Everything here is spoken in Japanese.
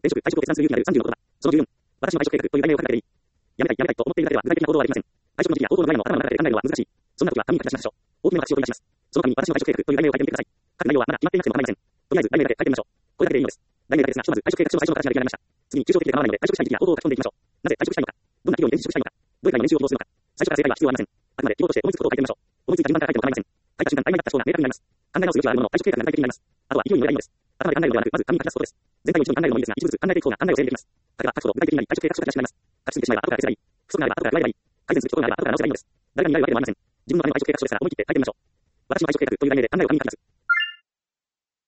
前職、退職を決断する勇気のある30のことだ。その14、私の退職計画という題名を書かなければいい。やめたいと思っているだけでは具体的な行動はありません。退職の時期や行動の概念を頭の中で考えるのは難しい。そんな時は紙に書き出しましょう。大きめの話を取り出します。その紙に私の退職計画という題名を書いてみてください。書く内容はまだ決まっていなくても構いません。とりあえず題名だけ書いてみましょう。これだけでいいのです。題名だけですが、ひとまず退職計画書の最初の形が出来上がりました。次に抽象的で構わないので退職したい時期や行動を書き込んでいきましょう。なぜ退職したいのか。どんな企業に転職したいのか。どれくらいの年収を希望するのか。最初から正解は必要はありません。あくまで希望として思いつくことを書いてみましょう。思いついた順番から書いても構いません。書いた瞬間曖昧だった思考が明確になります。考え直す余地はあるものの退職計画が具体的になります。あとは勢いに乗ればいいのです。頭で考えるのではなく、まず紙に書き出すことです。全体を一度に考えるのもいいですが、一つずつ考えていく方が考えを整理できます。書けば書くほど具体的になり、退職計画書がしやすくなります。書きすぎてしまえば後から消せばいい。不足があれば後から加えればいい。改善することがあれば後から直せばいいのです。誰かになるわけではありません。自分のための退職計画書ですから思い切って書いてみましょう。私の退職計画という題名で考えを紙に書きます。